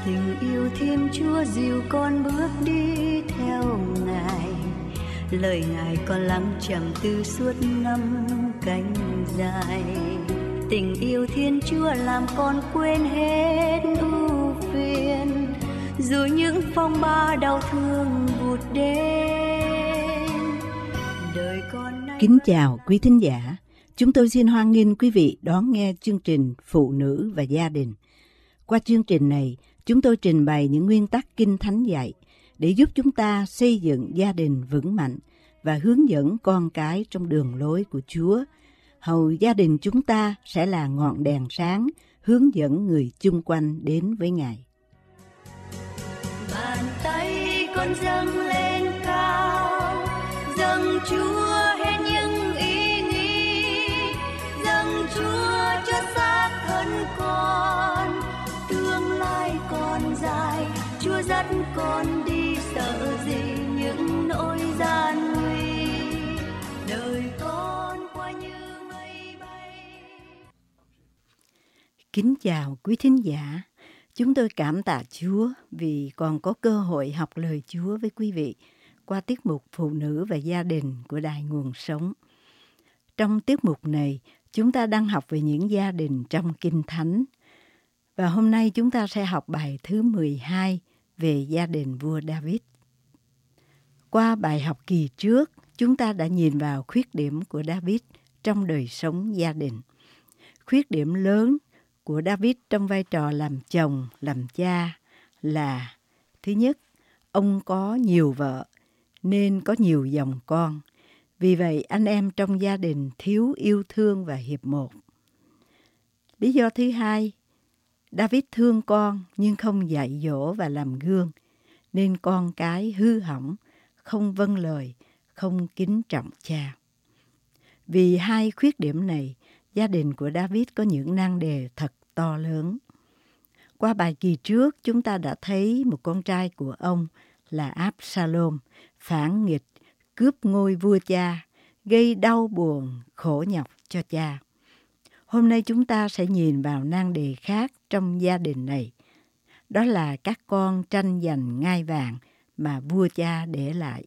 Tình yêu Thiên Chúa dìu con bước đi theo Ngài, lời Ngài con lắng chẳng từ suốt năm cánh dài. Tình yêu Thiên Chúa làm con quên hết ưu phiền, dù những phong ba đau thương vụt đến. Đời con nay... Kính chào quý thính giả, chúng tôi xin hoan nghênh quý vị đón nghe chương trình Phụ nữ và gia đình. Qua chương trình này, chúng tôi trình bày những nguyên tắc Kinh Thánh dạy để giúp chúng ta xây dựng gia đình vững mạnh và hướng dẫn con cái trong đường lối của Chúa. Hầu gia đình chúng ta sẽ là ngọn đèn sáng hướng dẫn người chung quanh đến với Ngài. Bàn tay con dâng lên cao, dâng Chúa hết những ý nghĩ, dâng Chúa cho xác thân con. Tương lai còn dài, Chúa dắt con đi, sợ gì những nỗi gian nguy. Đời con qua như mây bay. Kính chào quý thính giả. Chúng tôi cảm tạ Chúa vì còn có cơ hội học lời Chúa với quý vị qua tiết mục Phụ nữ và gia đình của Đài Nguồn Sống. Trong tiết mục này, chúng ta đang học về những gia đình trong Kinh Thánh. Và hôm nay chúng ta sẽ học bài thứ 12 về gia đình vua David. Qua bài học kỳ trước, chúng ta đã nhìn vào khuyết điểm của David trong đời sống gia đình. Khuyết điểm lớn của David trong vai trò làm chồng, làm cha là: thứ nhất, ông có nhiều vợ nên có nhiều dòng con. Vì vậy, anh em trong gia đình thiếu yêu thương và hiệp một. Lý do thứ hai, David thương con nhưng không dạy dỗ và làm gương, nên con cái hư hỏng, không vâng lời, không kính trọng cha. Vì hai khuyết điểm này, gia đình của David có những nan đề thật to lớn. Qua bài kỳ trước, chúng ta đã thấy một con trai của ông là Absalom phản nghịch, cướp ngôi vua cha, gây đau buồn, khổ nhọc cho cha. Hôm nay chúng ta sẽ nhìn vào nan đề khác trong gia đình này. Đó là các con tranh giành ngai vàng mà vua cha để lại.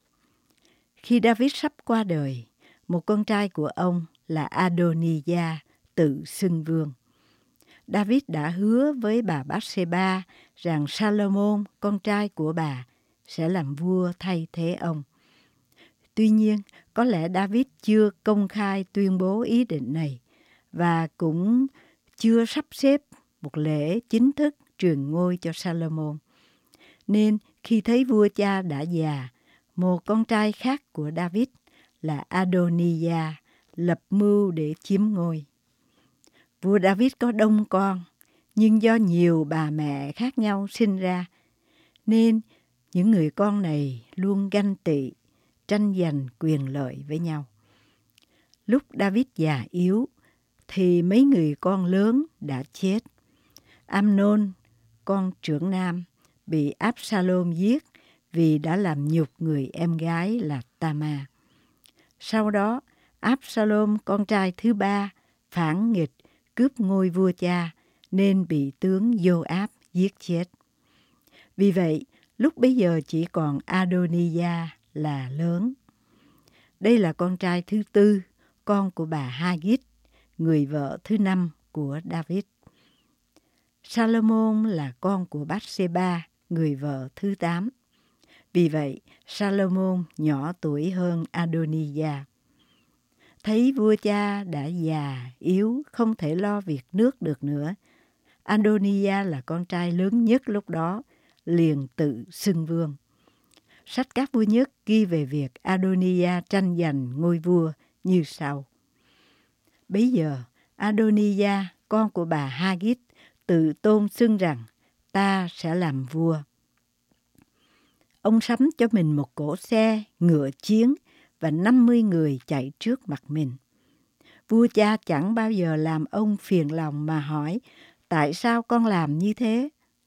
Khi David sắp qua đời, một con trai của ông là Adonijah tự xưng vương. David đã hứa với bà Bathsheba rằng Salomon, con trai của bà, sẽ làm vua thay thế ông. Tuy nhiên, có lẽ David chưa công khai tuyên bố ý định này và cũng chưa sắp xếp một lễ chính thức truyền ngôi cho Salomon. Nên khi thấy vua cha đã già, một con trai khác của David là Adonijah lập mưu để chiếm ngôi. Vua David có đông con, nhưng do nhiều bà mẹ khác nhau sinh ra, nên những người con này luôn ganh tị, tranh giành quyền lợi với nhau. Lúc David già yếu, thì mấy người con lớn đã chết. Amnon, con trưởng nam, bị Absalom giết vì đã làm nhục người em gái là Tamar. Sau đó, Absalom, con trai thứ ba, phản nghịch, cướp ngôi vua cha, nên bị tướng Joab giết chết. Vì vậy, lúc bấy giờ chỉ còn Adonijah là lớn. Đây là con trai thứ tư, con của bà Hagit, người vợ thứ 5 của David. Salomon là con của Bathsheba, người vợ thứ 8. Vì vậy, Salomon nhỏ tuổi hơn Adonijah. Thấy vua cha đã già, yếu, không thể lo việc nước được nữa, Adonijah là con trai lớn nhất lúc đó, liền tự xưng vương. Sách Các Vua Nhất ghi về việc Adonijah tranh giành ngôi vua như sau. Bấy giờ, Adonijah, con của bà Hagit, tự tôn xưng rằng ta sẽ làm vua. Ông sắm cho mình một cỗ xe, ngựa chiến và 50 người chạy trước mặt mình. Vua cha chẳng bao giờ làm ông phiền lòng mà hỏi, tại sao con làm như thế?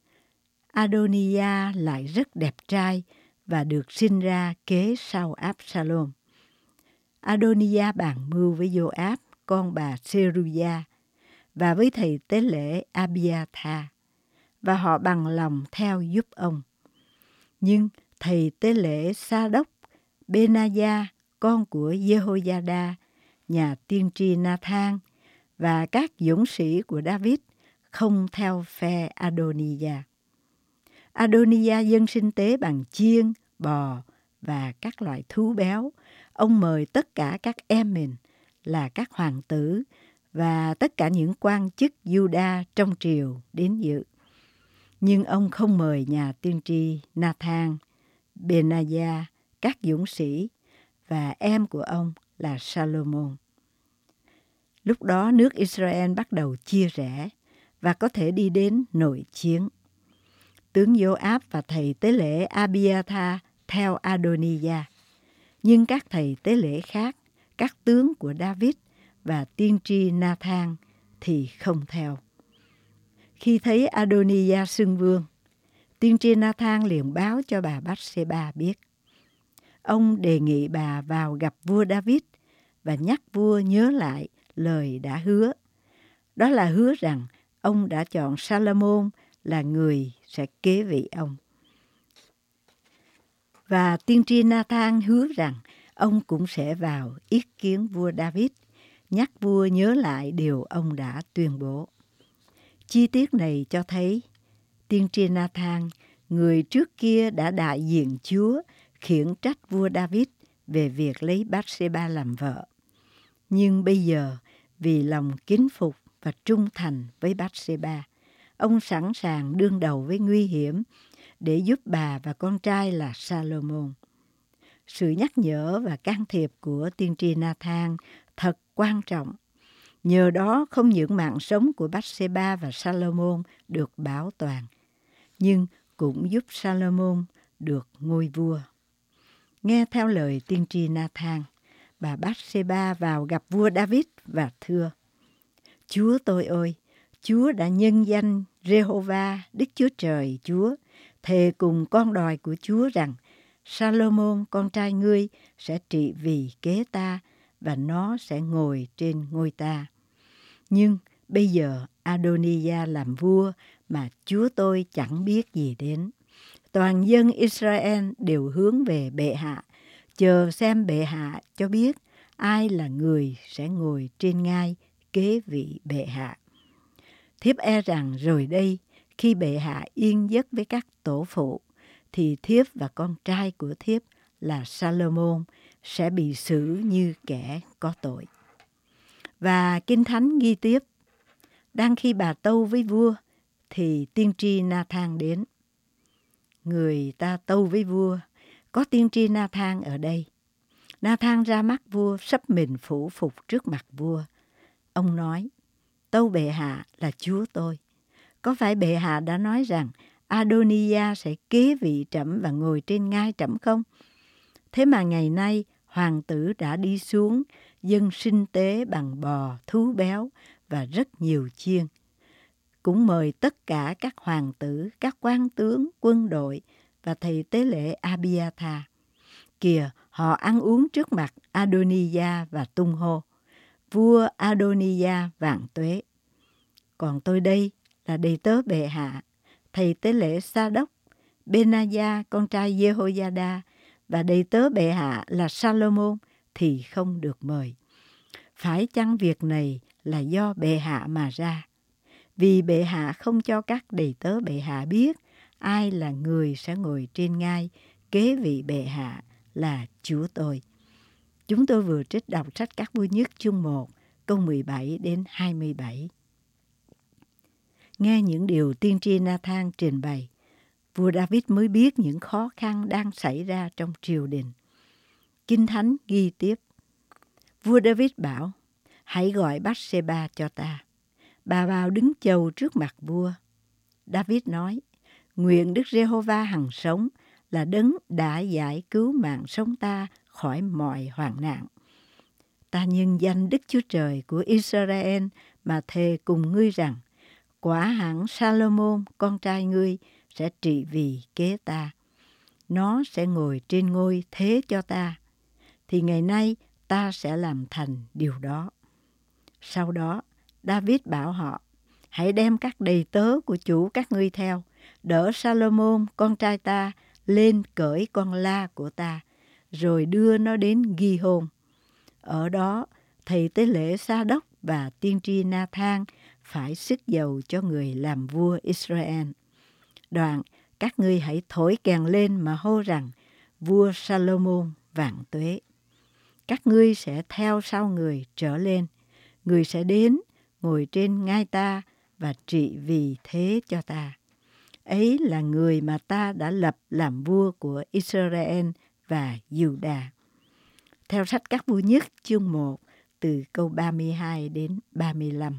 Adonijah lại rất đẹp trai và được sinh ra kế sau Absalom. Adonijah bàn mưu với Joab, con bà Seruya, và với thầy tế lễ Abiathar. và họ bằng lòng theo giúp ông. Nhưng thầy tế lễ Sa-đốc, Bê-na-gia, con của Giê-hô-gia-đa, nhà tiên tri Na-thang và các dũng sĩ của David không theo phe Adonijah. Adonijah dâng sinh tế bằng chiên, bò và các loại thú béo. Ông mời tất cả các em mình là các hoàng tử và tất cả những quan chức Juda trong triều đến dự. Nhưng ông không mời nhà tiên tri Na-thang, Bê-na-gia, các dũng sĩ và em của ông là Salomon. Lúc đó nước Israel bắt đầu chia rẽ và có thể đi đến nội chiến. Tướng Giô-áp và thầy tế lễ Abiathar theo Adonijah, nhưng các thầy tế lễ khác, các tướng của David và tiên tri Na-thang thì không theo. Khi thấy Adonijah xưng vương, tiên tri Na-thang liền báo cho bà Bát-sê-ba biết. Ông đề nghị bà vào gặp vua David và nhắc vua nhớ lại lời đã hứa. Đó là hứa rằng ông đã chọn Salomon là người sẽ kế vị ông. Và tiên tri Na-thang hứa rằng ông cũng sẽ vào ý kiến vua David, nhắc vua nhớ lại điều ông đã tuyên bố. Chi tiết này cho thấy tiên tri Na-thang, người trước kia đã đại diện Chúa, khiển trách vua David về việc lấy Bát-sê-ba làm vợ. Nhưng bây giờ, vì lòng kính phục và trung thành với Bát-sê-ba, ông sẵn sàng đương đầu với nguy hiểm để giúp bà và con trai là Salomon. Sự nhắc nhở và can thiệp của tiên tri Na-thang thật quan trọng. Nhờ đó không những mạng sống của Bát-sê-ba và Salomon được bảo toàn, nhưng cũng giúp Salomon được ngôi vua. Nghe theo lời tiên tri Na-thang, bà Bát-sê-ba vào gặp vua David và thưa: Chúa tôi ơi, Chúa đã nhân danh Giê-hô-va, Đức Chúa Trời Chúa, thề cùng con đòi của Chúa rằng Salomon con trai ngươi sẽ trị vì kế ta và nó sẽ ngồi trên ngôi ta. Nhưng bây giờ Adonijah làm vua mà Chúa tôi chẳng biết gì đến. Toàn dân Israel đều hướng về bệ hạ, chờ xem bệ hạ cho biết ai là người sẽ ngồi trên ngai kế vị bệ hạ. Thiếp e rằng rồi đây, khi bệ hạ yên giấc với các tổ phụ, thì thiếp và con trai của thiếp là Salomon sẽ bị xử như kẻ có tội. Và Kinh Thánh ghi tiếp, đang khi bà tâu với vua, thì tiên tri Na-thang đến. Người ta tâu với vua, có tiên tri Na-thang ở đây. Na-thang ra mắt vua, sắp mình phủ phục trước mặt vua. Ông nói, tâu bệ hạ là Chúa tôi. Có phải bệ hạ đã nói rằng Adonijah sẽ kế vị trẫm và ngồi trên ngai trẫm không? Thế mà ngày nay hoàng tử đã đi xuống, dâng sinh tế bằng bò, thú béo và rất nhiều chiên. Cũng mời tất cả các hoàng tử, các quan tướng, quân đội và thầy tế lễ Abiathar. Kìa, họ ăn uống trước mặt Adonijah và tung hô, vua Adonijah vạn tuế. Còn tôi đây là đầy tớ bệ hạ, thầy tế lễ Sa-đốc, Bê-na-gia con trai Giê-hô-gia-đa và đầy tớ bệ hạ là Salomon thì không được mời. Phải chăng việc này là do bệ hạ mà ra? Vì bệ hạ không cho các đầy tớ bệ hạ biết ai là người sẽ ngồi trên ngai kế vị bệ hạ là Chúa tôi. Chúng tôi vừa trích đọc sách Các Vua Nhất chương 1, câu 17 đến 27. Nghe những điều tiên tri Na-thang trình bày, vua David mới biết những khó khăn đang xảy ra trong triều đình. Kinh Thánh ghi tiếp, vua David bảo, hãy gọi Bát-sê-ba cho ta. Bà vào đứng chầu trước mặt vua. David nói, nguyện Đức Giê-hô-va hằng sống là đấng đã giải cứu mạng sống ta khỏi mọi hoạn nạn. Ta nhân danh Đức Chúa Trời của Israel mà thề cùng ngươi rằng, quả hẳn Salomon con trai ngươi sẽ trị vì kế ta. Nó sẽ ngồi trên ngôi thế cho ta. Thì ngày nay ta sẽ làm thành điều đó. Sau đó, David bảo họ, hãy đem các đầy tớ của chủ các ngươi theo, đỡ Salomon con trai ta lên cởi con la của ta, rồi đưa nó đến Gihon. Ở đó, thầy tế lễ Sa Đốc và tiên tri Na-than phải xức dầu cho người làm vua Israel. Đoạn, các ngươi hãy thổi kèn lên mà hô rằng, vua Salomon vạn tuế. Các ngươi sẽ theo sau người trở lên. Người sẽ đến, ngồi trên ngai ta và trị vì thế cho ta. Ấy là người mà ta đã lập làm vua của Israel và Juda. Theo sách Các Vua Nhất chương 1 từ câu 32 đến 35.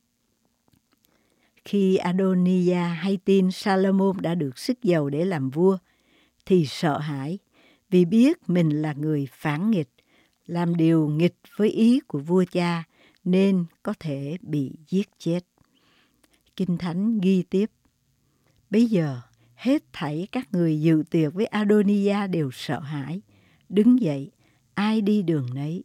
Khi Adoniah hay tin Salomon đã được sức dầu để làm vua, thì sợ hãi vì biết mình là người phản nghịch, làm điều nghịch với ý của vua cha nên có thể bị giết chết. Kinh Thánh ghi tiếp, bây giờ hết thảy các người dự tiệc với Adoniah đều sợ hãi, đứng dậy, ai đi đường nấy.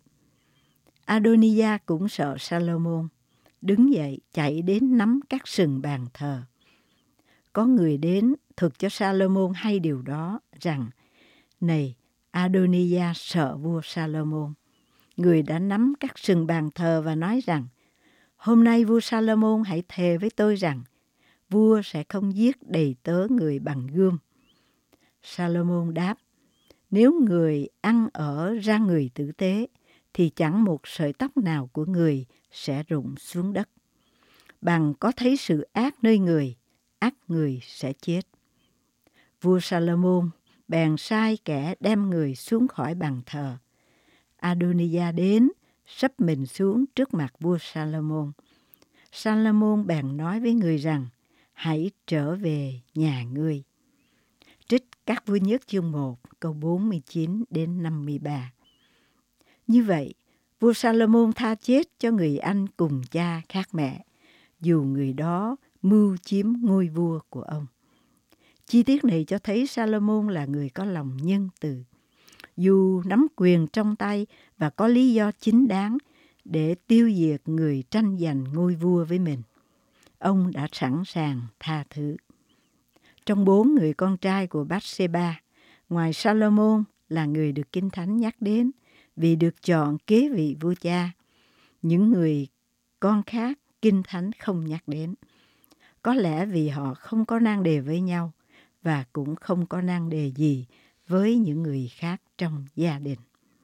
Adoniah cũng sợ Salomon, đứng dậy chạy đến nắm các sừng bàn thờ. Có người đến thuật cho Salomon hay điều đó, rằng, này, Adoniah sợ vua Salomon. Người đã nắm các sừng bàn thờ và nói rằng, hôm nay vua Salomon hãy thề với tôi rằng, vua sẽ không giết đầy tớ người bằng gươm. Salomon đáp, nếu người ăn ở ra người tử tế, thì chẳng một sợi tóc nào của người sẽ rụng xuống đất. Bằng có thấy sự ác nơi người, ác người sẽ chết. Vua Salomon bèn sai kẻ đem người xuống khỏi bàn thờ. Adoniah đến, sấp mình xuống trước mặt vua Salomon. Salomon bèn nói với người rằng, hãy trở về nhà ngươi. Trích Các Vua Nhất chương 1 câu 49 đến 53. Như vậy, vua Salomon tha chết cho người anh cùng cha khác mẹ, dù người đó mưu chiếm ngôi vua của ông. Chi tiết này cho thấy Salomon là người có lòng nhân từ. Dù nắm quyền trong tay và có lý do chính đáng để tiêu diệt người tranh giành ngôi vua với mình, ông đã sẵn sàng tha thứ. Trong 4 người con trai của Bath-sheba, ngoài Salomon là người được Kinh Thánh nhắc đến vì được chọn kế vị vua cha, những người con khác Kinh Thánh không nhắc đến. Có lẽ vì họ không có nan đề với nhau và cũng không có nan đề gì với những người khác trong gia đình.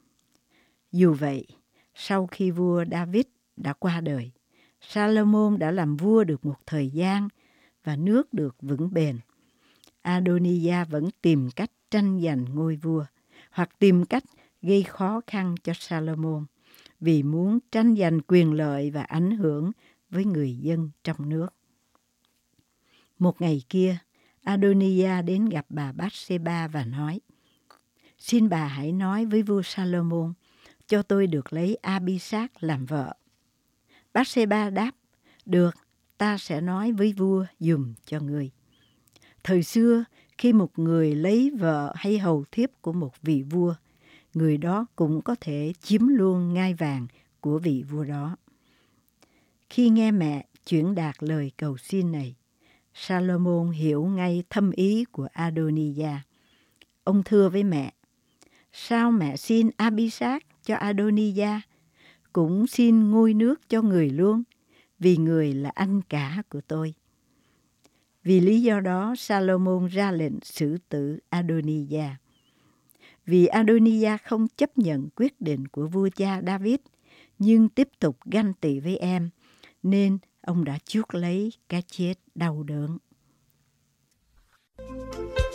Dù vậy, sau khi vua David đã qua đời, Salomon đã làm vua được một thời gian và nước được vững bền. Adoniah vẫn tìm cách tranh giành ngôi vua hoặc tìm cách gây khó khăn cho Salomon vì muốn tranh giành quyền lợi và ảnh hưởng với người dân trong nước. Một ngày kia, Adoniah đến gặp bà Bath-sheba và nói, xin bà hãy nói với vua Salomon cho tôi được lấy Abisag làm vợ. Bath-sheba đáp, được, ta sẽ nói với vua giùm cho người. Thời xưa, khi một người lấy vợ hay hầu thiếp của một vị vua, người đó cũng có thể chiếm luôn ngai vàng của vị vua đó. Khi nghe mẹ chuyển đạt lời cầu xin này, Salomon hiểu ngay thâm ý của Adoniah. Ông thưa với mẹ, sao mẹ xin Abisag cho Adoniah, cũng xin ngôi nước cho người luôn, vì người là anh cả của tôi. Vì lý do đó, Salomon ra lệnh xử tử Adoniah. Vì Adoniah không chấp nhận quyết định của vua cha David, nhưng tiếp tục ganh tị với em, nên ông đã chuốc lấy cái chết đau đớn.